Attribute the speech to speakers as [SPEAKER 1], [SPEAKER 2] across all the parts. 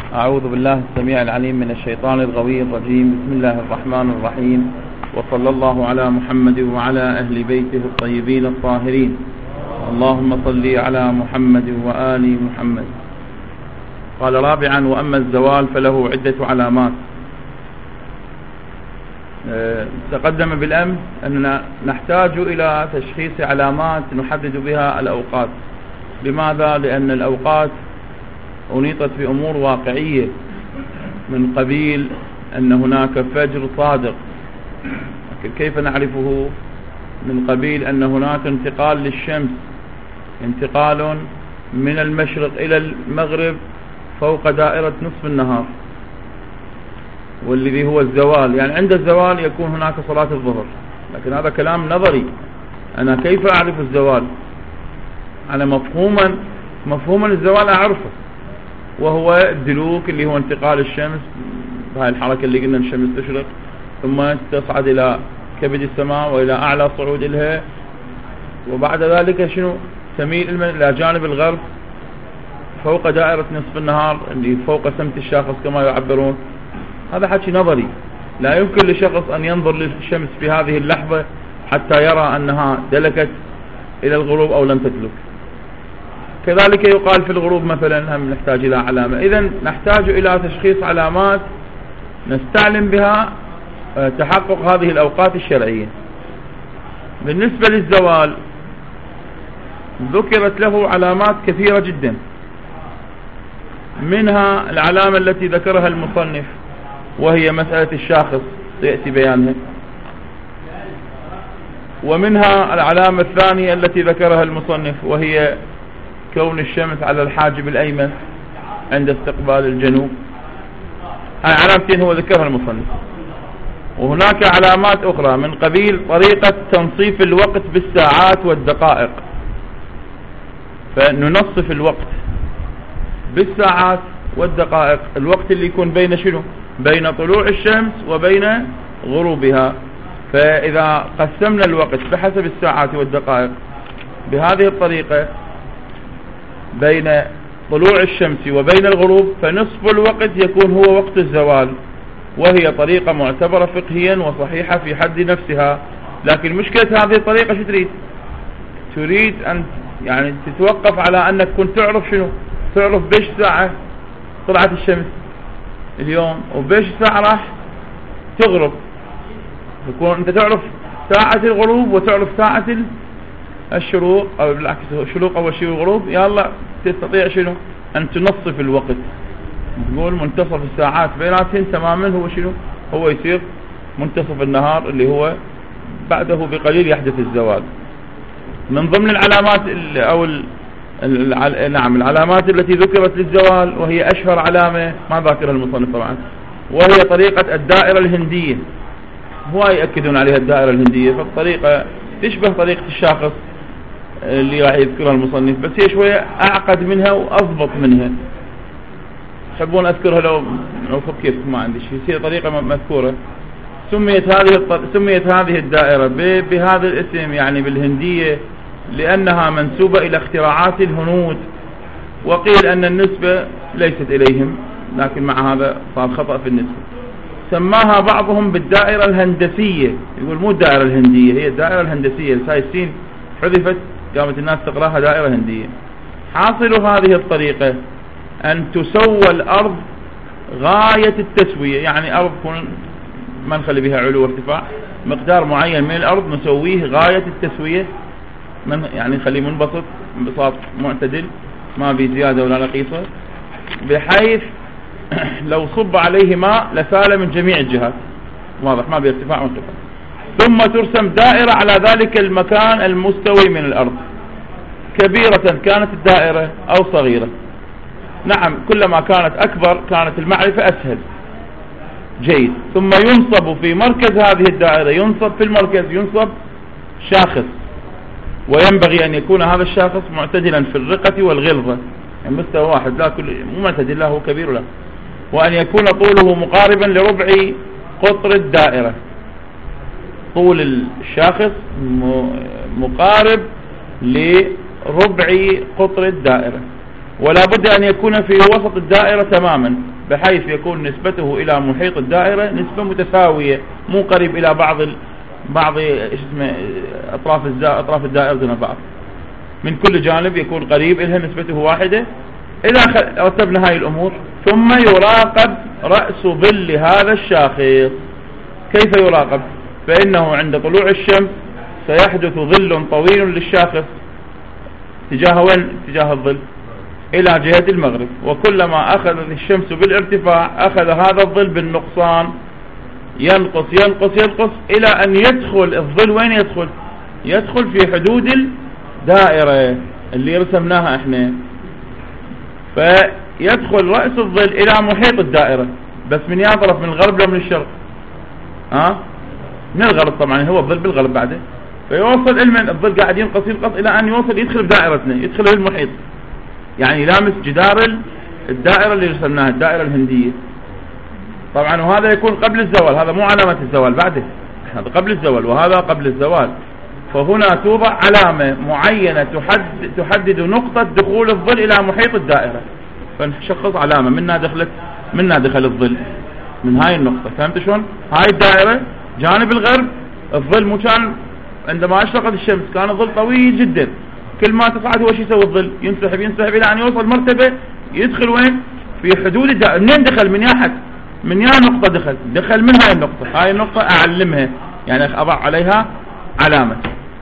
[SPEAKER 1] أعوذ بالله السميع العليم من الشيطان الغوي الرجيم. بسم الله الرحمن الرحيم، وصلى الله على محمد وعلى أهل بيته الطيبين الطاهرين. اللهم صل على محمد وآل محمد. قال رابعا: وأما الزوال فله عدة علامات. تقدم بالأمس أننا نحتاج إلى تشخيص علامات نحدد بها الأوقات. لماذا؟ لأن الأوقات أنيطت بأمور واقعية، من قبيل أن هناك فجر صادق، كيف نعرفه؟ من قبيل أن هناك انتقال للشمس، انتقال من المشرق إلى المغرب فوق دائرة نصف النهار، والذي هو الزوال. يعني عند الزوال يكون هناك صلاة الظهر، لكن هذا كلام نظري. أنا كيف أعرف الزوال؟ أنا مفهوما الزوال أعرفه، وهو الدلوك اللي هو انتقال الشمس بهاي الحركة اللي قلنا الشمس تشرق ثم تصعد إلى كبد السماء وإلى أعلى صعود إلها، وبعد ذلك شنو؟ تميل إلى جانب الغرب فوق دائرة نصف النهار اللي فوق سمت الشاخص كما يعبرون. هذا حكي نظري، لا يمكن لشخص أن ينظر للشمس في هذه اللحظة حتى يرى أنها دلكت إلى الغروب أو لم تدلك. كذلك يقال في الغروب مثلا هم نحتاج إلى علامة. إذن نحتاج إلى تشخيص علامات نستعلم بها تحقق هذه الأوقات الشرعية. بالنسبة للزوال ذكرت له علامات كثيرة جدا، منها العلامة التي ذكرها المصنف وهي مسألة الشاخص سيأتي بيانها، ومنها العلامة الثانية التي ذكرها المصنف وهي كون الشمس على الحاجب الأيمن عند استقبال الجنوب. هاي علامتين هو ذكرها المصنف. وهناك علامات أخرى من قبيل طريقة تنصيف الوقت بالساعات والدقائق، فننصف الوقت بالساعات والدقائق، الوقت اللي يكون بين شنو؟ بين طلوع الشمس وبين غروبها. فإذا قسمنا الوقت بحسب الساعات والدقائق بهذه الطريقة بين طلوع الشمس وبين الغروب، فنصف الوقت يكون هو وقت الزوال، وهي طريقة معتبرة فقهيا وصحيحة في حد نفسها. لكن مشكلة هذه الطريقة شو تريد؟ تريد أن يعني تتوقف على أنك كنت تعرف شنو؟ تعرف بيش ساعة طلعت الشمس اليوم وبيش ساعة راح تغرب، تكون أنت تعرف ساعة الغروب وتعرف ساعة الشروق، أو بالعكس الشروق أول شيء الغروب. يلا تستطيع شنو؟ أن تنصف الوقت، تقول منتصف الساعات بيناتهم تماما هو شنو؟ هو يصير منتصف النهار اللي هو بعده بقليل يحدث الزوال. من ضمن العلامات أو العلامات التي ذكرت للزوال، وهي أشهر علامة ما ذاكرها المصنف طبعا، وهي طريقة الدائرة الهندية. هو يأكدون عليها الدائرة الهندية، فالطريقة تشبه طريقة الشاخص اللي راح يذكرها المصنف، بس هي شوية أعقد منها وأضبط منها. تحبون أذكرها لو كيف؟ ما عندي شيء، هي طريقة مذكورة. سميت هذه الدائرة بهذا الاسم يعني بالهندية لأنها منسوبة إلى اختراعات الهنود، وقيل أن النسبة ليست إليهم، لكن مع هذا صار خطأ في النسبة. سماها بعضهم بالدائرة الهندسية، يقول مو الدائرة الهندية، هي الدائرة الهندسية. هاي السين حذفت قامت الناس تقراها دائرة هندية. حاصل هذه الطريقة أن تسوى الأرض غاية التسوية، يعني أرض ما نخلي بها علو وارتفاع، مقدار معين من الأرض نسويه غاية التسوية، يعني نخليه منبسط انبساط معتدل ما في زيادة ولا نقيصة، بحيث لو صب عليه ماء لسال من جميع الجهات، واضح ما بارتفاع وانخفاض. ثم ترسم دائرة على ذلك المكان المستوي من الأرض، كبيرة كانت الدائرة أو صغيرة. نعم، كلما كانت أكبر كانت المعرفة أسهل. جيد. ثم ينصب في مركز هذه الدائرة، ينصب في المركز ينصب شاخص، وينبغي أن يكون هذا الشاخص معتدلا في الرقة والغلظة، يعني مستوى واحد، لا مو معتدل، لا هو كبير ولا، وأن يكون طوله مقاربا لربع قطر الدائرة. طول الشاخص مقارب لربع قطر الدائرة، ولا بد أن يكون في وسط الدائرة تماما، بحيث يكون نسبته إلى محيط الدائرة نسبة متساوية، مو قريب إلى بعض أطراف الدائرة دون بعض، من كل جانب يكون قريب إلها نسبته واحدة. إذا رتبنا هاي الأمور ثم يراقب رأس ظل هذا الشاخص. كيف يراقب؟ فإنه عند طلوع الشمس سيحدث ظل طويل للشاخص تجاه وين؟ تجاه الظل إلى جهة المغرب، وكلما أخذت الشمس بالارتفاع أخذ هذا الظل بالنقصان، ينقص ينقص ينقص إلى أن يدخل الظل. وين يدخل؟ يدخل في حدود الدائرة اللي رسمناها احنا، فيدخل رأس الظل إلى محيط الدائرة، بس من يا طرف؟ من الغرب لا من الشرق؟ من الغرب طبعا، هو الظل بالغرب بعده، فيوصل المن الظل قاعد ينقص ينقص إلى أن يوصل يدخل بدائرتنا، يدخل في المحيط، يعني يلامس جدار الدائرة اللي رسمناها، الدائرة الهندية طبعا. وهذا يكون قبل الزوال، هذا مو علامة الزوال بعده، هذا قبل الزوال وهذا قبل الزوال. فهنا توضع علامة معينة تحدد نقطة دخول الظل إلى محيط الدائرة، فنشخص علامة منا دخل الظل من هاي النقطة. فهمت شلون؟ هاي الدائرة جانب الغرب، الظل مو كان عندما أشرقت الشمس كان الظل طويل جدا، كل ما تصعد هو شو يسوي الظل؟ ينسحب إلى أن يوصل مرتبة يدخل وين؟ في حدود الدائرة. منين دخل؟ من يا حد؟ من يا نقطة دخل من هاي النقطة. هاي النقطة أعلمها، يعني أضع عليها علامة.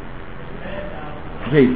[SPEAKER 1] جيد.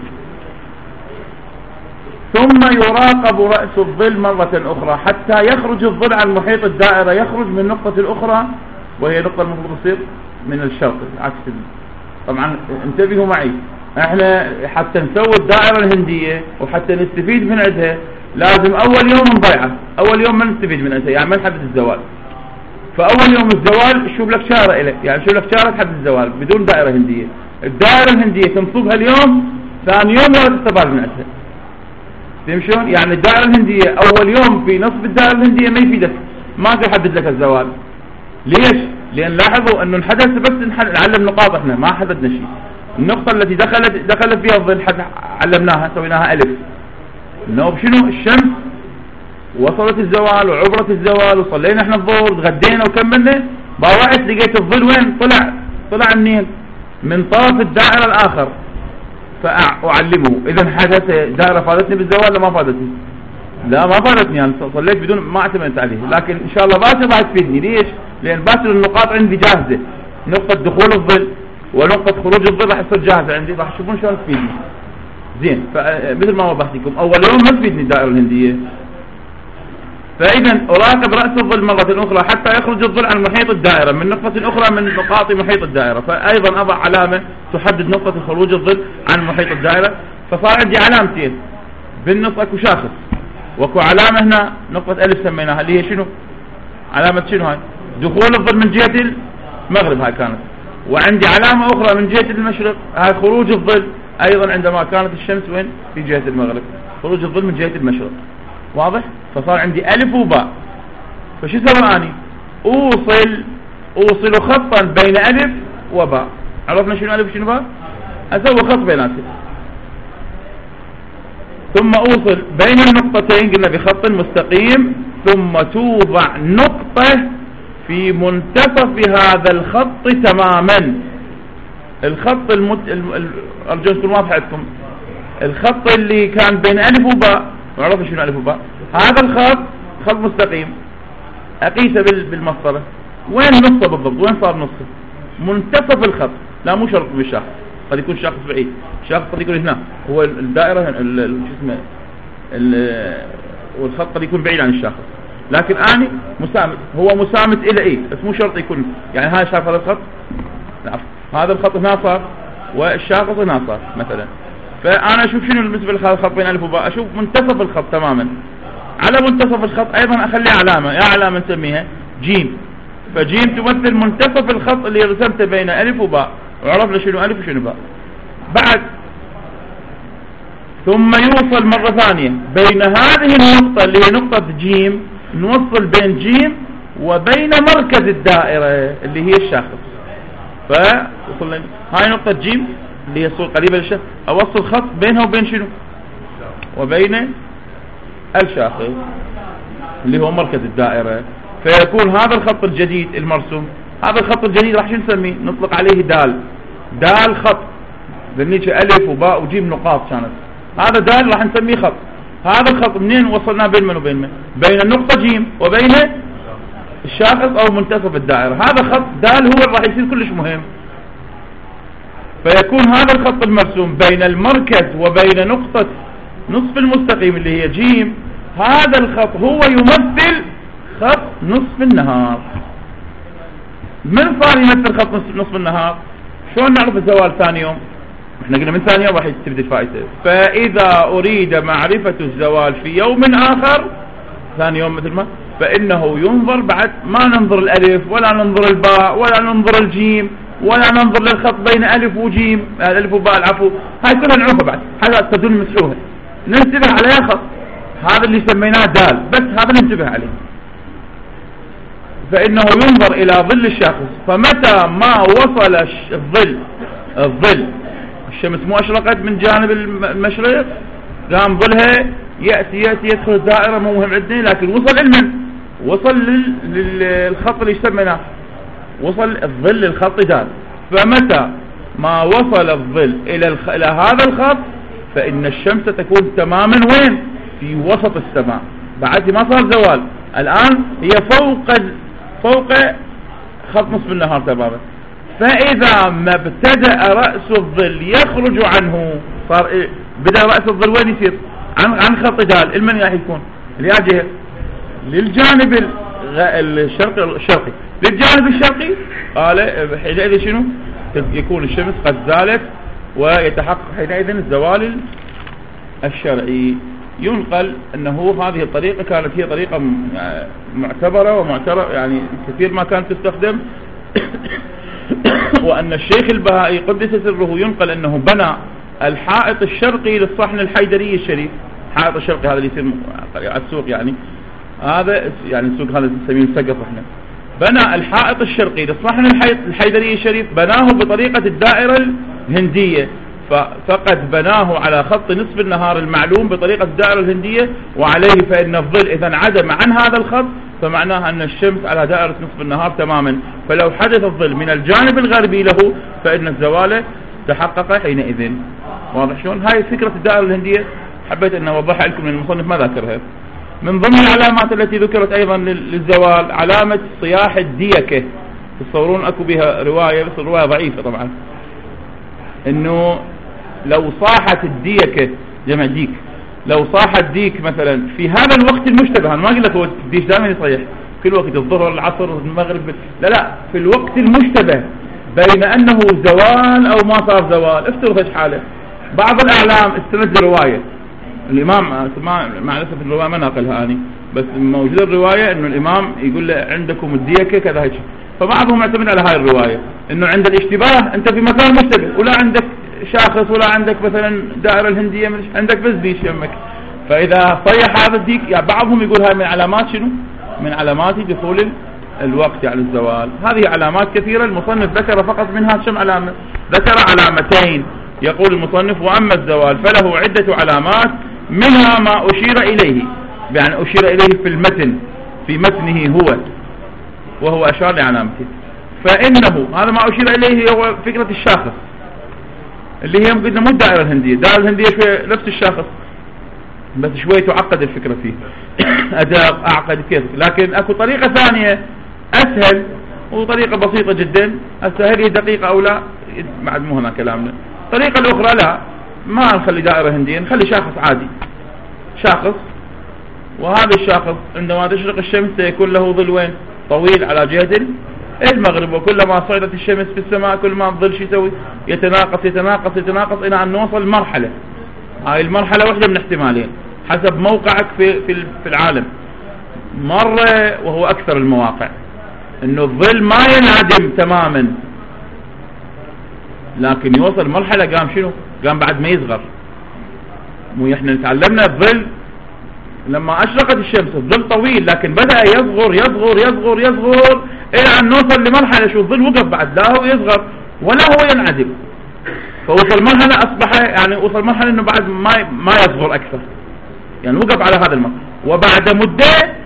[SPEAKER 1] ثم يراقب رأس الظل مرة أخرى حتى يخرج الظل عن محيط الدائرة، يخرج من النقطة الأخرى، وهي نقطة المفروض تصير من الشرق عكس. طبعا انتبهوا معي، احنا حتى نسوي الدائرة الهندية وحتى نستفيد من عندها لازم أول يوم نضيعه، أول يوم ما نستفيد من عندها، يعني ما نحدد الزوال. فأول يوم الزوال شوف لك شارة إليه، يعني شوف لك شارة تحدد الزوال بدون دائرة هندية. الدائرة الهندية تنصبها اليوم، ثاني يوم لا تستفاد من عندها. فهم شلون؟ يعني الدائرة الهندية أول يوم في نصب الدائرة الهندية ما يفيدك، ما يحدد لك الزوال. ليش؟ لأن لاحظوا أنه انحدث بس نعلم نقاط، احنا ما حددنا شيء. النقطة التي دخلت فيها الظل علمناها، سويناها ألف، إنه شنو؟ الشمس وصلت الزوال وعبرت الزوال وصلينا احنا الظهر تغدينا وكملنا، باوعت لقيت الظل وين؟ طلع منين؟ من طرف الدائرة الآخر، فأعلمه. إذا حدث دائرة فادتني بالزوال لا ما فادتني؟ لا ما فادتني، يعني صليت بدون ما اعتمدت عليه، لكن إن شاء الله باكر راح تفيدني. ليش؟ لأن باكر النقاط عندي جاهزة، نقطة دخول الظل ونقطة خروج الظل راح تصير جاهزة عندي، راح تشوفون شلون تفيدني. زين، فمثل ما وضحت لكم أول يوم ما تفيدني الدائرة الهندية. فإذا أراقب رأس الظل مرة أخرى حتى يخرج الظل عن محيط الدائرة من نقطة أخرى من نقاط محيط الدائرة، فأيضا أضع علامة تحدد نقطة خروج الظل عن محيط الدائرة. فصار عندي علامتين، بالنص أكو شاخص وأكو علامة هنا نقطة ألف سميناها، اللي هي شنو؟ علامة شنو هاي؟ دخول الظل من جهة المغرب هاي كانت، وعندي علامة أخرى من جهة المشرق، هاي خروج الظل أيضا عندما كانت الشمس وين؟ في جهة المغرب، خروج الظل من جهة المشرق. واضح؟ فصار عندي ألف وباء. فشو سوى أني؟ أوصل خطا بين ألف وباء. عرفنا شنو ألف وشنو باء؟ أسوي خط بيناتهم، ثم أوصل بين النقطتين قلنا بخط مستقيم، ثم توضع نقطة في منتصف هذا الخط تماما. الخط أرجو أن تكون واضحة عندكم، الخط اللي كان بين ألف وباء، عرفنا شنو ألف وباء؟ هذا الخط خط مستقيم، أقيسه بالمسطرة، وين نصه بالضبط؟ وين صار نصه؟ منتصف الخط، لا مو شرط بالشاخص، قد يكون شاخص بعيد، الشاخص قد يكون هنا، هو الدائرة شو اسمه والخط قد يكون بعيد عن الشاخص، لكن أني مسامت، هو مسامت إلى إيه، بس مو شرط يكون، يعني هذا شايف هذا الخط؟ لا، هذا الخط هنا صار والشاخص هنا صار مثلا. فأنا أشوف شنو بالنسبة للخط بين ألف وباء، أشوف منتصف الخط تماما. على منتصف الخط أيضا أخلي علامة، يا علامة نسميها جيم، فجيم تمثل منتصف الخط اللي رسمته بين ألف وباء، وعرفنا شنو ألف وشنو باء. بعد ثم يوصل مرة ثانية بين هذه النقطة اللي هي نقطة جيم، نوصل بين جيم وبين مركز الدائرة اللي هي الشاخص. فوصلنا هاي نقطة جيم اللي هي الصورة قريبة للشاخص، أوصل خط بينها وبين شنو؟ وبين الشاخص. اللي هو مركز الدائرة، فيكون هذا الخط الجديد المرسوم، هذا الخط الجديد راح شو نسميه؟ نطلق عليه دال. دال خط، ذنيك ألف وباء وجيم نقاط كانت، هذا دال راح نسميه خط. هذا الخط منين وصلنا بين من وبين من؟ بين النقطة جيم وبين الشاخص أو منتصف الدائرة. هذا خط دال هو اللي راح يصير كلش مهم. فيكون هذا الخط المرسوم بين المركز وبين نقطة نصف المستقيم اللي هي جيم، هذا الخط هو يمثل خط نصف النهار. من صار يمثل خط نصف النهار؟ شلون نعرف الزوال ثاني يوم؟ احنا قلنا من ثاني يوم راح تبدي الفائدة. فإذا أريد معرفة الزوال في يوم آخر ثاني يوم مثل ما، فإنه ينظر بعد، ما ننظر الألف ولا ننظر الباء ولا ننظر الجيم ولا ننظر للخط بين ألف وجيم، ألف وباء العفو، هاي كلها نعوفها بعد، حتى تدل مسحوها، ننتبه عليها خط، هذا اللي سميناه دال، بس هذا ننتبه عليه. فإنه ينظر إلى ظل الشخص، فمتى ما وصل الظل الشمس مو أشرقت من جانب المشرق، قام ظلها يأتي يدخل الدائرة، مو مهم عندنا، لكن وصل المن، وصل للخط اللي سميناه، وصل الظل للخط دال. فمتى ما وصل الظل إلى هذا الخط، فإن الشمس تكون تماما وين؟ في وسط السماء، بعد ما صار زوال، الآن هي فوق خط نصف النهار تماما. فإذا ما ابتدأ رأس الظل يخرج عنه، صار بدأ رأس الظل وين يصير؟ عن خط دال، المن راح يكون الجهة للجانب الشرقي، للجانب الشرقي، قال حينئذ شنو؟ يكون الشمس قد زالت ويتحقق حينئذ الزوال الشرعي. ينقل أنه هذه الطريقة كانت هي طريقة معتبرة ومعترف، يعني كثير ما كانت تستخدم. وأن الشيخ البهائي قدس سره ينقل أنه بنى الحائط الشرقي للصحن الحيدري الشريف. الحائط الشرقي هذا اللي يصير على السوق، يعني هذا يعني السوق هذا نسميه السقف احنا. بنى الحائط الشرقي للصحن الحيدري الشريف، بناه بطريقة الدائرة الهندية، فقد بناه على خط نصف النهار المعلوم بطريقة الدائرة الهندية، وعليه فإن الظل إذا انعدم عن هذا الخط فمعناها أن الشمس على دائرة نصف النهار تماما. فلو حدث الظل من الجانب الغربي له فإن الزوال تحقق حينئذ. واضح شلون؟ هاي فكرة الدائرة الهندية، حبيت أن أوضحها لكم لأن المصنف ما ذكرها. من ضمن العلامات التي ذكرت أيضا للزوال علامة صياح الديكة. تصورون أكو بها رواية، بس الرواية ضعيفة طبعا، إنه لو صاحت الديكة جمع ديك، لو صاح الديك مثلا في هذا الوقت المشتبه، أنا ما أقول لك هو الديك دائما يصيح كل وقت، الظهر العصر المغرب، لا في الوقت المشتبه بين أنه زوال أو ما صار زوال. افترض ايش حاله. بعض الأعلام استند لرواية الإمام، مع الأسف الرواية ما ناقلها أني، بس موجود الرواية إنه الإمام يقول له عندكم الديكة كذا هيك، فبعضهم يعتمد على هاي الرواية إنه عند الاشتباه أنت في مكان مشتبه، ولا عندك شاخص ولا عندك مثلا دائرة الهندية، عندك بس ديش يمك، فإذا صيح هذا الديك، يعني بعضهم يقول هاي من علامات شنو؟ من علامات دخول الوقت يعني الزوال. هذه علامات كثيرة، المصنف ذكر فقط منها كم علامة؟ ذكر علامتين. يقول المصنف: وأما الزوال فله عدة علامات، منها ما أشير إليه، يعني أشير إليه في المتن، في متنه هو، وهو أشار لعلامته. فإنه هذا ما أشير إليه هو فكرة الشاخص، اللي هي قلنا مو الدائرة الهندية، الدائرة الهندية شوية نفس الشاخص بس شوية تعقد الفكرة فيه أداء أعقد كيف. لكن أكو طريقة ثانية أسهل وطريقة بسيطة جدا، السهل هي دقيقة أو لا بعد مو هنا كلامنا. الطريقة الأخرى لا، ما نخلي دائرة هندية، نخلي شاخص عادي، شاخص، وهذا الشاخص عندما تشرق الشمس سيكون له ظل وين؟ طويل على جهة المغرب، وكلما صعدت الشمس في السماء كل ما الظل شو يسوي؟ يتناقص يتناقص يتناقص إلى أن نوصل مرحلة. هاي المرحلة واحدة من احتمالين حسب موقعك في العالم. مرة وهو أكثر المواقع إنه الظل ما ينعدم تماما، لكن يوصل مرحلة قام شنو؟ قام بعد ما يصغر. مو احنا تعلمنا الظل لما أشرقت الشمس الظل طويل، لكن بدأ يصغر يصغر يصغر يصغر إلى أن نوصل لمرحلة شو الظل وقف بعد لا هو يصغر ولا هو ينعدم، فوصل مرحلة أصبح يعني وصل مرحلة إنه بعد ما يصغر أكثر، يعني وقف على هذا المرحلة. وبعد مدة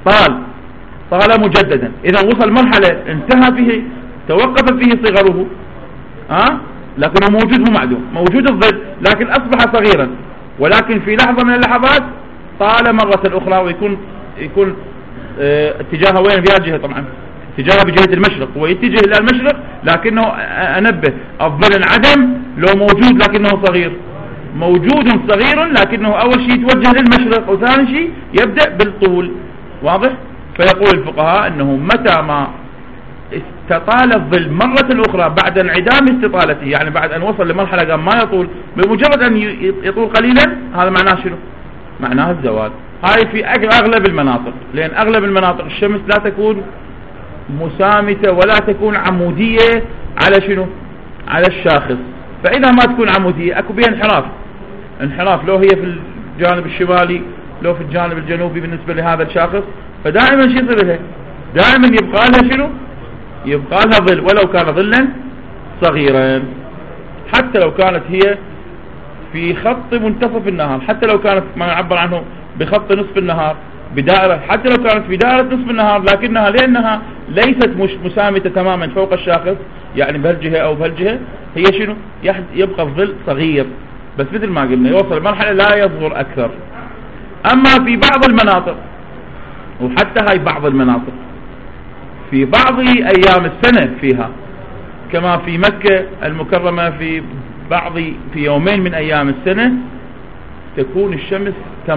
[SPEAKER 1] طال مجددا. إذا وصل مرحلة انتهى فيه، توقف فيه صغره، لكنه موجود، مو معدوم، موجود الظل لكن أصبح صغيرا، ولكن في لحظة من اللحظات طال مرة أخرى، ويكون اتجاهه وين؟ بهذه الجهة طبعا، اتجاهه بجهة المشرق، ويتجه إلى المشرق، لكنه أنبه الظل انعدم لو موجود لكنه صغير، موجود صغير لكنه أول شيء يتوجه للمشرق، وثاني شيء يبدأ بالطول. واضح؟ فيقول الفقهاء أنه متى ما استطال الظل مرة أخرى بعد انعدام استطالته، يعني بعد أن وصل لمرحلة قام ما يطول، بمجرد أن يطول قليلا، هذا معناه شنو؟ معناه الزوال. هاي في أغلب المناطق، لأن أغلب المناطق الشمس لا تكون مسامتة ولا تكون عمودية على شنو؟ على الشاخص. فإذا ما تكون عمودية أكو بها انحراف، لو هي في الجانب الشمالي لو في الجانب الجنوبي بالنسبة لهذا الشاخص، فدائما شو يصير لها؟ دائما يبقى لها شنو؟ يبقى لها ظل، ولو كان ظلا صغيرا، حتى لو كانت هي في خط منتصف النهار، حتى لو كانت ما يعبر عنه بخط نصف النهار، بدائرة، حتى لو كانت في دائرة نصف النهار، لكنها لأنها ليست مش مسامتة تماما فوق الشاخص، يعني بهالجهة أو بهالجهة، هي شنو؟ يبقى الظل صغير، بس مثل ما قلنا يوصل مرحلة لا يصغر أكثر. أما في بعض المناطق، وحتى هاي بعض المناطق في بعض أيام السنة فيها، كما في مكة المكرمة في يومين من أيام السنة تكون الشمس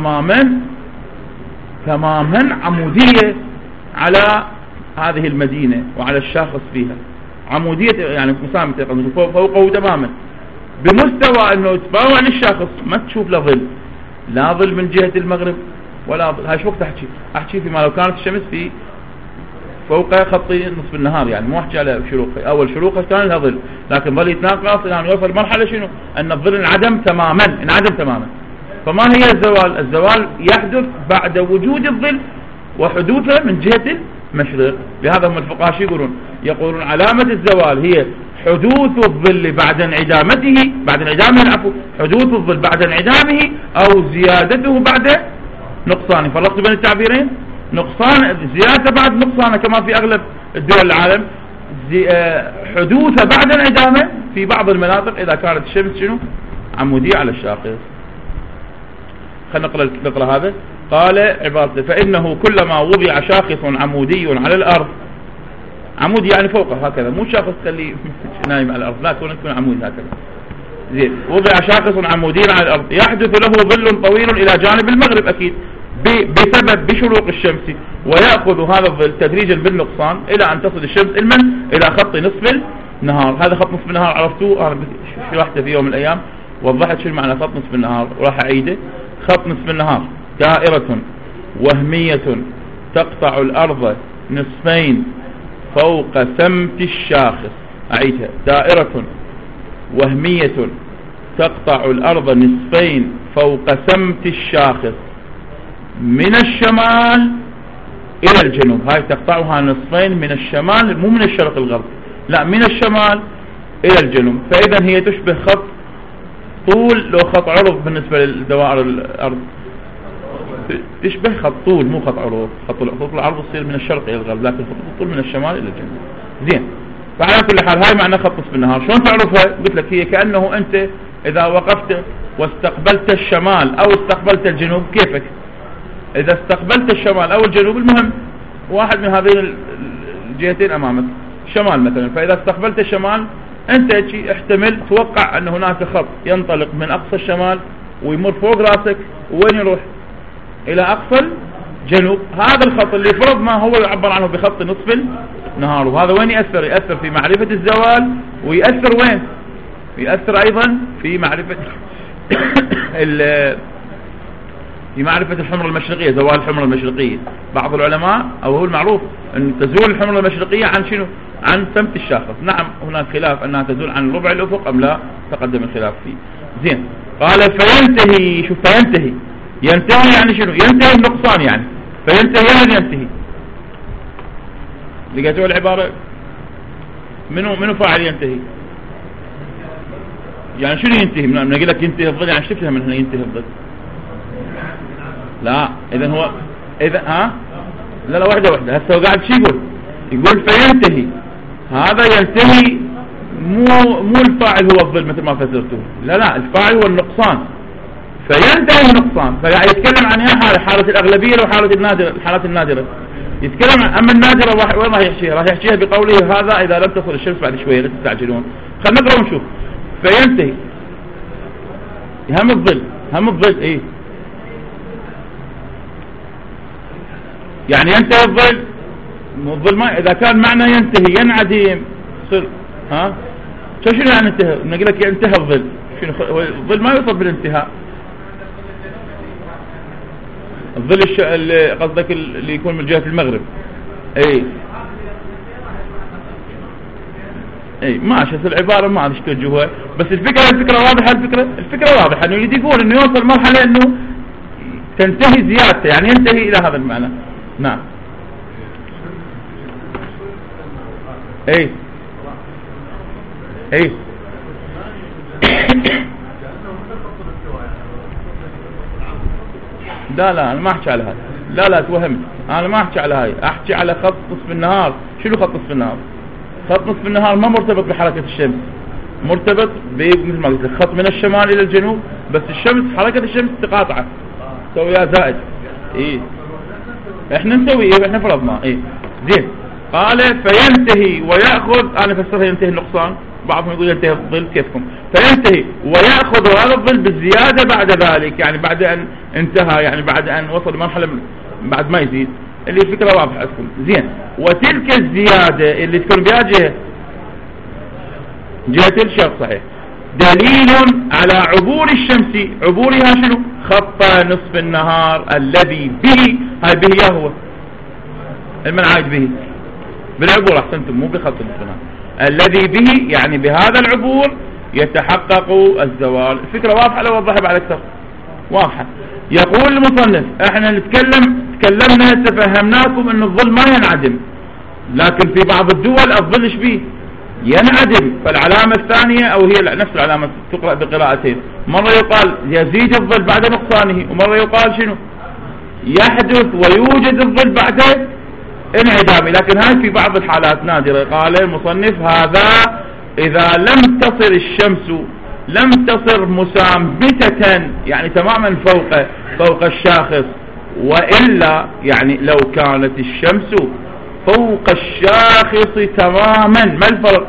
[SPEAKER 1] تماما عمودية على هذه المدينة وعلى الشاخص فيها، عمودية يعني مسامتة فوقه تماما، بمستوى أنه تباوع للشاخص، ما تشوف له ظل، لا ظل من جهة المغرب ولا ظل. هاي شو وقت أحكي فيما لو كانت الشمس في فوق خط نصف النهار، يعني مو أحكي على شروقه، أول شروقه كان لها ظل، لكن ظل يتناقص يعني يوصل مرحلة شنو؟ أن الظل انعدم تماما. فما هي الزوال؟ الزوال يحدث بعد وجود الظل وحدوثه من جهة المشرق. لهذا هم الفقهاء يقولون علامة الزوال هي حدوث الظل بعد انعدامه، حدوث الظل بعد انعدامه أو زيادته بعد نقصانه. فرقت بين التعبيرين، نقصان زيادة بعد نقصانه كما في أغلب الدول العالم، حدوثه بعد انعدامه في بعض المناطق إذا كانت الشمس شنو؟ عمودية على الشاخص. خلينا نقرأ هذا. قال عبارته: فإنه كلما وضع شاخص عمودي على الأرض، عمودي يعني فوقه هكذا، مو شاخص تخليه نايم على الأرض، لا تكون عمود هكذا، زين. وضع شاخص عمودي على الأرض يحدث له ظل طويل إلى جانب المغرب، أكيد بسبب بشروق الشمس، ويأخذ هذا الظل تدريجا بالنقصان إلى أن تصل الشمس إلى خط نصف النهار. هذا خط نصف النهار عرفتوه، أنا شرحته في يوم من الأيام، وضحت شو معنى خط نصف النهار وراح أعيده. خط نصف النهار دائرة وهمية تقطع الأرض نصفين فوق سمت الشاخص. أعيدها: دائرة وهمية تقطع الأرض نصفين فوق سمت الشاخص من الشمال إلى الجنوب. هاي تقطعها نصفين من الشمال، مو من الشرق الغرب، لا، من الشمال إلى الجنوب. فإذا هي تشبه خط طول، لو خط عرض بالنسبة لدوائر الأرض تشبه خط طول مو خط عرض. خط العرض يصير من الشرق إلى الغرب، لكن خط الطول من الشمال إلى الجنوب. زين. فعلى كل حال هاي معنى خط نصف النهار. شلون تعرفها؟ قلت لك هي كأنه أنت إذا وقفت واستقبلت الشمال أو استقبلت الجنوب، كيفك؟ إذا استقبلت الشمال أو الجنوب، المهم واحد من هذين الجهتين أمامك، شمال مثلا، فإذا استقبلت الشمال أنت احتمل توقع أن هناك خط ينطلق من أقصى الشمال ويمر فوق راسك، وين يروح؟ إلى أقصى الجنوب. هذا الخط اللي فرض ما هو يعبر عنه بخط نصف النهار. وهذا وين يأثر في معرفة الزوال، ويأثر وين؟ يأثر أيضا في معرفة في معرفة الحمرة المشرقية، زوال الحمرة المشرقية. بعض العلماء أو هو المعروف أن تزول الحمرة المشرقية عن شنو؟ عن سمت الشاخص. نعم هناك خلاف أنها تزول عن ربع الأفق أم لا، تقدم الخلاف فيه. زين. قال فينتهي. شوف، ينتهي يعني شنو؟ ينتهي النقصان يعني، فينتهي يعني ينتهي. لقيتوا العبارة؟ منو فاعل ينتهي؟ يعني شنو ينتهي؟ من أقول لك ينتهي الظل، يعني شفتها من هنا ينتهي الظل؟ لا، إذا هو لا وحدة هسه هو قاعد شو يقول فينتهي. هذا ينتهي مو الفاعل هو الظل مثل ما فسرته، لا الفاعل هو النقصان، فينتهي النقصان. فقاعد يتكلم عن حالة الأغلبية وحالة النادرة، الحالات النادرة يتكلم عن. أما النادرة وين راح يحشيها؟ راح يحشيها بقوله هذا إذا لم تصل الشمس بعد شوية، لا تستعجلون. خلينا نقرأ ونشوف. فينتهي هم الظل إيه يعني ينتهي الظل. الظل ما إذا كان معنى ينتهي ينعدم صر شنو يعني انتهى؟ نقول لك ينتهى الظل، شنو الظل ما يوصل بالانتهاء. الظل اللي قصدك اللي يكون من جهة المغرب. اي ماشي. العبارة ما ادري ايش توجهها، بس الفكرة واضحة. الفكرة واضحة انه يريد يقول انه يوصل مرحلة انه تنتهي زيادته، يعني ينتهي الى هذا المعنى. نعم. اي لا انا ما احكي على هذا. لا توهمت، انا ما احكي على هاي، احكي على خط نصف النهار. شنو خط نصف النهار؟ خط نصف النهار ما مرتبط بحركة الشمس، مرتبط مثل ما قلت لك خط من الشمال الى الجنوب، بس الشمس حركة الشمس تقاطعه تسويها زائد. احنا نسوي احنا فرضنا زين. قال فينتهي ويأخذ، انا فسرها ينتهي النقصان، بعضهم يقول ينتهي الظل كيفكم. فينتهي ويأخذ هذا الظل بالزيادة بعد ذلك، يعني بعد ان انتهى، يعني بعد ان وصل مرحلة بعد ما يزيد. اللي الفكرة واضحة عندكم زين. وتلك الزيادة اللي تكون بها جهة الشرق صحيح، دليل على عبور الشمس. عبورها شنو؟ خط نصف النهار الذي به، هاي به هو المنعايد به بالعبور. احسنتم، مو بخط نصف النهار الذي به، يعني بهذا العبور يتحقق الزوال. الفكرة واضحة لو وضحها بعد اكثر واضحة. يقول المصنف احنا تكلمنا تفهمناكم ان الظل ما ينعدم، لكن في بعض الدول الظل ايش بيه؟ ينعدم. فالعلامة الثانية او هي نفس العلامة تقرأ بقراءتين، مرة يقال يزيد الظل بعد نقصانه، ومرة يقال شنو؟ يحدث ويوجد الظل بعد انعدامه. لكن هاي في بعض الحالات نادرة. قال المصنف هذا اذا لم تصل الشمس، لم تصر مسامبتة يعني تماما فوق الشاخص، وإلا يعني لو كانت الشمس فوق الشاخص تماما. ما الفرق؟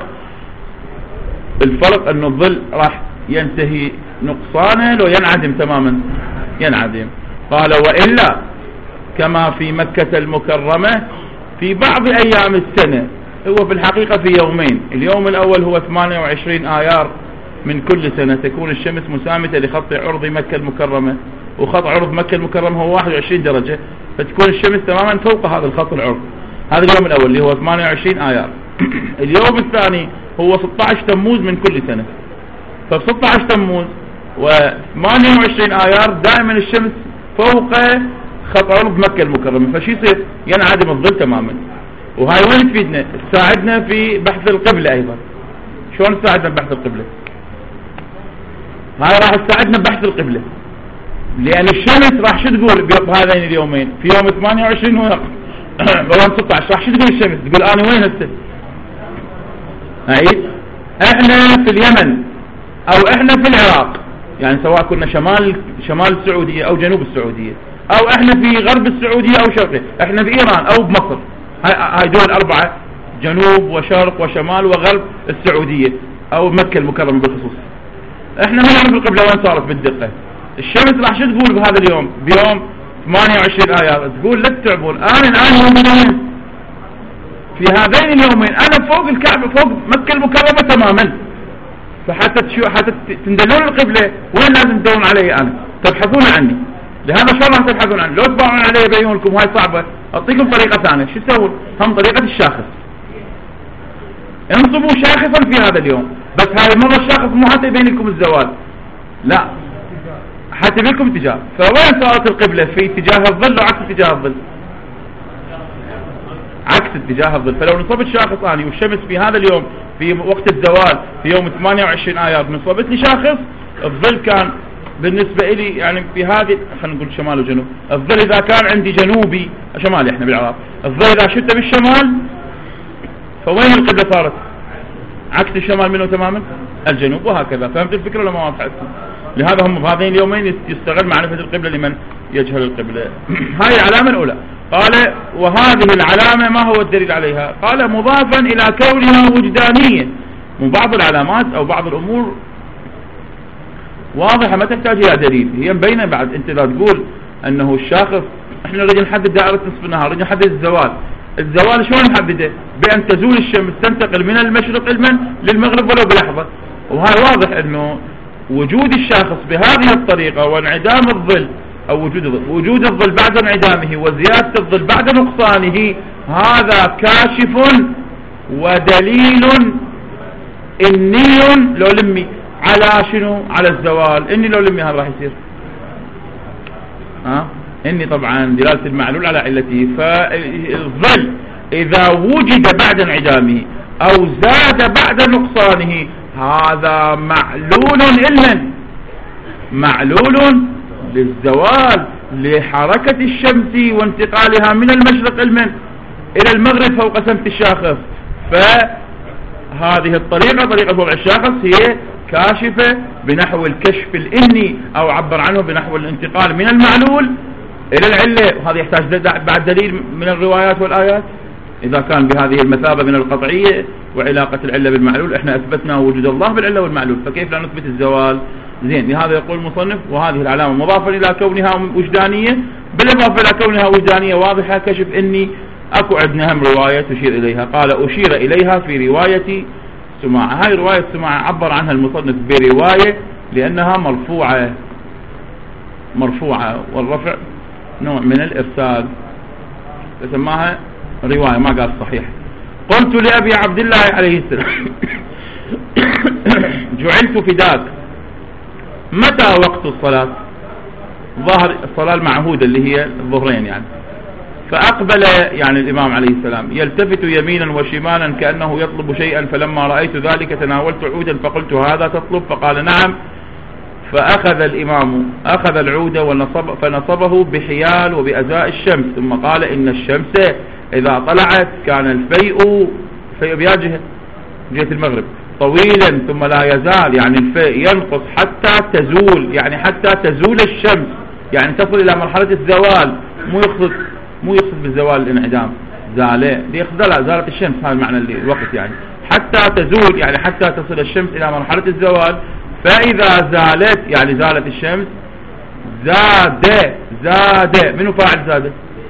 [SPEAKER 1] الفرق انه الظل راح ينتهي نقصانه لو ينعدم تماما، ينعدم. قال وإلا كما في مكة المكرمة في بعض ايام السنة. هو في الحقيقة في يومين. اليوم الاول هو 28 آيار من كل سنة تكون الشمس مسامتة لخط عرض مكة المكرمة، وخط عرض مكة المكرمة هو 21 درجة، فتكون الشمس تماما فوق هذا الخط العرض. هذا اليوم الأول اللي هو 28 آيار. اليوم الثاني هو 16 تموز من كل سنة. ففي 16 تموز و28 آيار دائما الشمس فوق خط عرض مكة المكرمة، فشي يصير؟ ينعدم الظل تماما. وهاي وين تفيدنا؟ تساعدنا في بحث القبلة أيضا. شلون تساعدنا ببحث القبلة؟ هاي راح تساعدنا ببحث القبلة، لأن الشمس راح شو تقول بهذين اليومين؟ في يوم 28 ويوم 16 راح شو تقول الشمس؟ تقول أنا وين هسه؟ أعيد، إحنا في اليمن أو إحنا في العراق، يعني سواء كنا شمال السعودية أو جنوب السعودية، أو إحنا في غرب السعودية أو شرقه، إحنا في إيران أو بمصر. هاي دول أربعة، جنوب وشرق وشمال وغرب السعودية أو مكة المكرمة بالخصوص. احنا ما نعرف القبلة وين صارت بالدقة. الشمس راح شو تقول بهذا اليوم؟ بيوم 28 آيار تقول لا تتعبون، انا الان في هذين اليومين انا فوق الكعبة، فوق مكة المكرمة تماما. حتى تندلون القبلة وين لازم تدورون علي؟ انا تبحثون عني. لهذا شلون راح تبحثون عني؟ لو تبعون علي يبين لكم هاي صعبة، اعطيكم طريقة ثانية. شو تسوون؟ هم طريقة الشاخص. انصبوا شاخصا في هذا اليوم، بس هاي المرة الشاخص مو حتى يبين لكم الزوال، لا حتى يبين لكم اتجاه. فوين صارت القبلة؟ في اتجاه الظل وعكس اتجاه الظل، عكس اتجاه الظل. فلو نصبت شاخص اني والشمس في هذا اليوم في وقت الزوال في يوم 28 آيار نصبت لي شاخص، الظل كان بالنسبة لي يعني في هذه، خلينا نقول شمال وجنوب، الظل إذا كان عندي جنوبي شمالي احنا بالعراق، الظل اذا شفته بالشمال فوين القبلة صارت؟ عكس الشمال منه تماما الجنوب، وهكذا. فهمت الفكرة ولا ما واضحة؟ لهذا هم بهذين اليومين يستغل معرفة القبلة لمن يجهل القبلة. هاي العلامة الأولى. قال وهذه العلامة ما هو الدليل عليها؟ قال مضافا إلى كونها وجدانية. من بعض العلامات أو بعض الأمور واضحة ما تحتاج إلى دليل، هي مبينة بعد. أنت لا تقول أنه الشاخص، إحنا نريد نحدد دائرة نصف النهار، نريد نحدد الزوال. الزوال شلون نحدده؟ بأن تزول الشمس تنتقل من المشرق للمغرب ولو بلحظة. وهذا واضح أنه وجود الشاخص بهذه الطريقة وانعدام الظل أو وجود الظل بعد انعدامه وزيادة الظل بعد نقصانه، هذا كاشف ودليل إني لو لمي على شنو؟ على الزوال. إني لو لمي هذا راح يصير إني طبعا دلالة المعلول على علته. فالظل إذا وجد بعد انعدامه أو زاد بعد نقصانه هذا معلول إلمن، معلول للزوال لحركة الشمس وانتقالها من المشرق إلى المغرب فوق سمت الشاخص. فهذه الطريقة طريقة وضع الشاخص هي كاشفة بنحو الكشف الإني، أو عبر عنه بنحو الانتقال من المعلول إلى العلة. وهذا يحتاج بعد دليل من الروايات والآيات إذا كان بهذه المثابة من القطعية وعلاقة العلة بالمعلول. احنا أثبتنا وجود الله بالعلة والمعلول، فكيف لا نثبت الزوال؟ زين. لهذا يقول المصنف وهذه العلامة مضافة إلى كونها وجدانية، بالإضافة إلى كونها وجدانية واضحة كشف إني. أكو عندنا هم رواية تشير إليها. قال أشير إليها في رواية سماعة. هاي رواية سماعة عبر عنها المصنف برواية لأنها مرفوعة والرفع نوع من الإرسال فسماها رواية، ما قال صحيح. قلت لأبي عبد الله عليه السلام جعلت فداك، متى وقت الصلاة؟ ظهر الصلاة المعهودة اللي هي الظهرين يعني. فأقبل يعني الإمام عليه السلام يلتفت يمينا وشمالا كأنه يطلب شيئا، فلما رأيت ذلك تناولت عودا فقلت هذا تطلب؟ فقال نعم. فأخذ الإمام العود فنصبه بحيال وبأزاء الشمس، ثم قال إن الشمس إذا طلعت كان الفيء بجهة المغرب طويلا ثم لا يزال، يعني الفيء ينقص حتى تزول، يعني حتى تزول الشمس، يعني تصل إلى مرحلة الزوال. مو يقصد بالزوال الانعدام، زالت الشمس، هذا المعنى الوقت يعني حتى تزول، يعني حتى تصل الشمس إلى مرحلة الزوال. فإذا زالت يعني زالت الشمس زاد منو فاعل زاد؟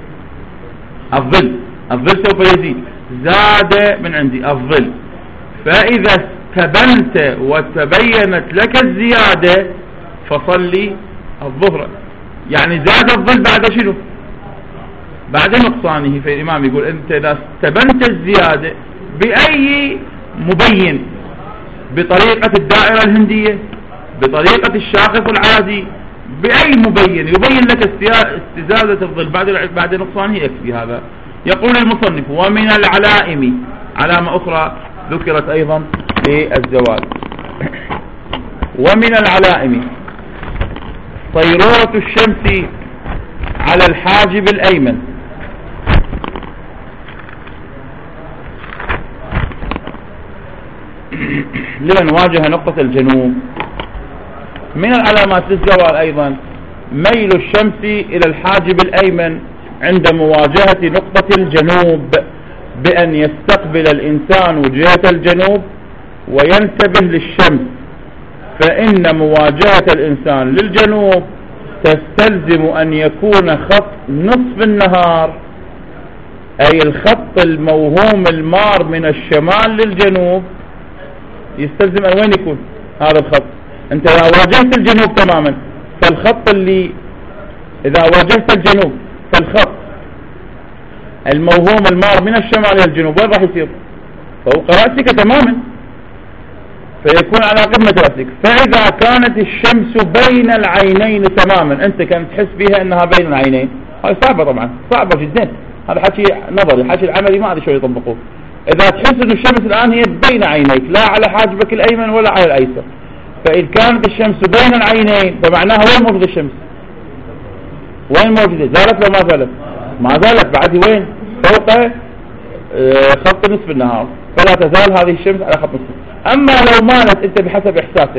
[SPEAKER 1] الظل سوف يزيد، زاد من عندي الظل. فإذا استبنت وتبينت لك الزيادة فصلي الظهر، يعني زاد الظل بعد شنو؟ بعد نقصانه. فالإمام يقول أنت إذا استبنت الزيادة بأي مبين، بطريقة الدائرة الهندية، بطريقة الشاخص العادي، بأي مبين يبين لك استزادة الظل بعد نقصانه يكفي هذا. يقول المصنف ومن العلائم، علامة أخرى ذكرت أيضا في الزوال، ومن العلائم صيرورة الشمس على الحاجب الأيمن. لمن واجه نقطة الجنوب. من العلامات للزوال أيضا ميل الشمس إلى الحاجب الأيمن عند مواجهة نقطة الجنوب، بأن يستقبل الإنسان جهة الجنوب وينتبه للشمس، فإن مواجهة الإنسان للجنوب تستلزم أن يكون خط نصف النهار، أي الخط الموهوم المار من الشمال للجنوب، يستلزم أن وين يكون هذا الخط؟ أنت إذا واجهت الجنوب تماما، فالخط اللي إذا واجهت الجنوب فالخط الموهوم المار من الشمال إلى الجنوب وين راح يصير؟ فوق رأسك تماما، فيكون على قمة رأسك. فإذا كانت الشمس بين العينين تماما، أنت كانت تحس بها أنها بين العينين، هاي صعبة طبعا، صعبة جدا، هذا حكي نظري، حكي العملي ما أدري شو يطبقوه. إذا تحس أن الشمس الآن هي بين عينيك، لا على حاجبك الأيمن ولا على الأيسر، فإذا كانت الشمس بين العينين فمعناها وين موجودة الشمس؟ وين موجودة؟ زالت ولا ما زالت؟ ما زالت بعد وين فوق خط نصف النهار، فلا تزال هذه الشمس على خط نصف. أما لو مالت أنت بحسب إحساسك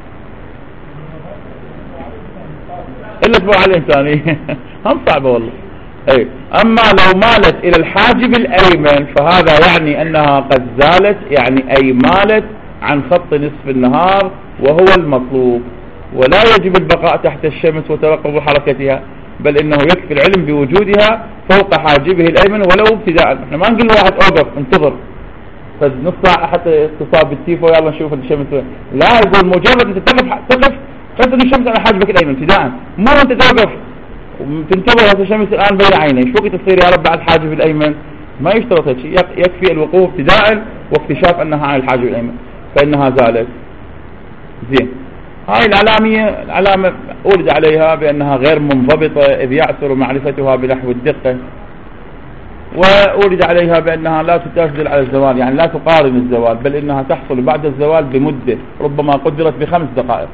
[SPEAKER 1] إلا تبع على الإنسانية هم صعبة والله. أي أما لو مالت إلى الحاجب الأيمن فهذا يعني أنها قد زالت، يعني أي مالت عن خط نصف النهار وهو المطلوب، ولا يجب البقاء تحت الشمس وترقب حركتها، بل إنه يكفي العلم بوجودها فوق حاجبه الأيمن ولو ابتداء. احنا ما نقول واحد اوقف انتظر فنص ساعة حتى تصاب بالتيفو يلا نشوف الشمس وين، لا، يقول مجرد انت تقف تنتظر الشمس على حاجبك الأيمن ابتداء، مو انت توقف تنتظر هذه الشمس الآن بين عيني، شو وقت تصير يا رب بعد الحاجب الأيمن؟ ما يشترط هيك شيء، يكفي الوقوف ابتداء واكتشاف أنها على الحاجب الأيمن فإنها زالت. زين، هاي العلامة أولد عليها بأنها غير منضبطة إذ يعسر معرفتها بنحو الدقة، وأولد عليها بأنها لا تتأجل على الزوال، يعني لا تقارن الزوال، بل إنها تحصل بعد الزوال بمدة ربما قدرت ب5 دقائق،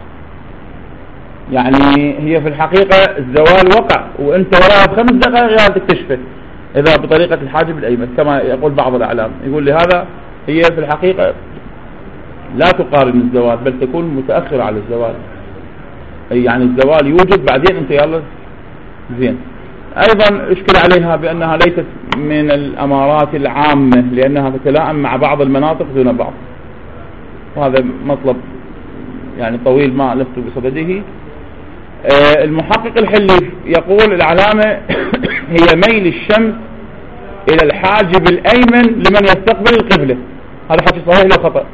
[SPEAKER 1] يعني هي في الحقيقة الزوال وقع وأنت وراها ب5 دقائق يا تكتشفه إذا بطريقة الحاجب الأيمن كما يقول بعض الأعلام، يقول لهذا هي في الحقيقة لا تقارن الزوال بل تكون متأخرة على الزوال، يعني الزوال يوجد بعدين انت يلا. زين، ايضا اشكل عليها بانها ليست من الامارات العامة لانها تتلائم مع بعض المناطق دون بعض، وهذا مطلب يعني طويل ما لفت بصدده. المحقق الحلي يقول العلامة هي ميل الشمس الى الحاجب الايمن لمن يستقبل القبلة. هذا حكي صحيح لو خطأ؟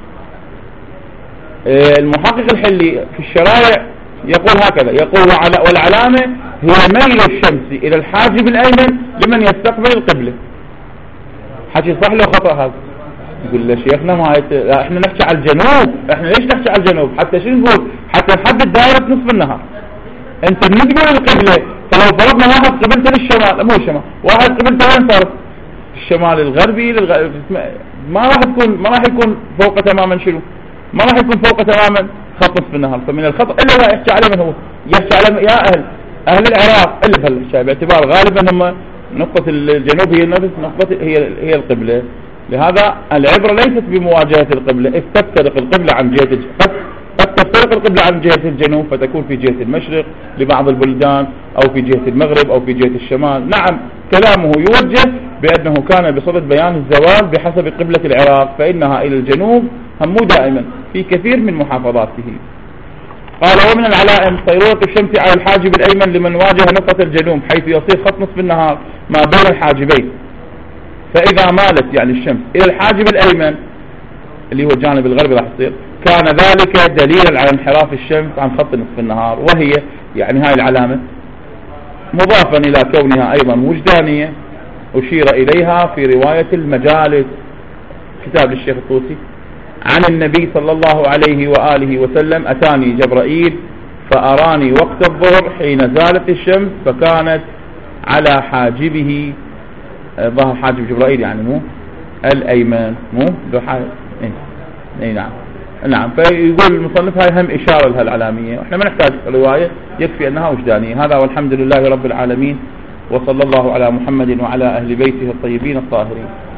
[SPEAKER 1] المحقق الحلي في الشرائع يقول هكذا، يقول والعلامة هي ميل الشمس إلى الحاجب الأيمن لمن يستقبل القبلة. حكي صح لو خطأ هذا؟ يقول له شيخنا ما لا احنا نحكي على الجنوب، احنا ليش نحكي على الجنوب؟ حتى شو نقول؟ حتى نحدد دائرة نصف النهار. انت بالنسبة للقبلة فلو فرضنا واحد قبلته للشمال، مو الشمال، واحد قبلته وين صارت؟ الشمال الغربي ما راح يكون فوق تماما شنو؟ ما راح يكون فوق تماما خط نصف النهار. فمن الخطأ إلا لا يحكي عليه من هو يحكي على يا أهل العراق إلا بهالشيء باعتبار غالبا هم نقطة الجنوب هي نفس نقطة هي القبلة. لهذا العبرة ليست بمواجهة القبلة، إذ تفترق القبلة عن جهة قد تفترق القبلة عن جهة الجنوب فتكون في جهة المشرق لبعض البلدان أو في جهة المغرب أو في جهة الشمال. نعم كلامه يوجه بأنه كان بصدد بيان الزوال بحسب قبلة العراق فإنها إلى الجنوب هم دائما في كثير من محافظاته. قال ومن العلائم صيرورة الشمس على الحاجب الأيمن لمن واجه نقطة الجنوب حيث يصير خط نصف النهار ما بين الحاجبين، فإذا مالت يعني الشمس إلى الحاجب الأيمن اللي هو الجانب الغربي راح تصير كان ذلك دليلا على انحراف الشمس عن خط نصف النهار. وهي يعني هاي العلامة مضافا إلى كونها أيضا وجدانية أشير إليها في رواية المجالس كتاب الشيخ الطوسي عن النبي صلى الله عليه وآله وسلم أتاني جبرائيل فأراني وقت الظهر حين زالت الشمس فكانت على حاجبه، ظهر حاجب جبرائيل يعني مو الأيمن، مو اي نعم. فيقول المصنف هاي هم إشارة لها العلامية، واحنا ما نحتاج رواية يكفي أنها وجدانية. هذا والحمد لله رب العالمين، وصلى الله على محمد وعلى أهل بيته الطيبين الطاهرين.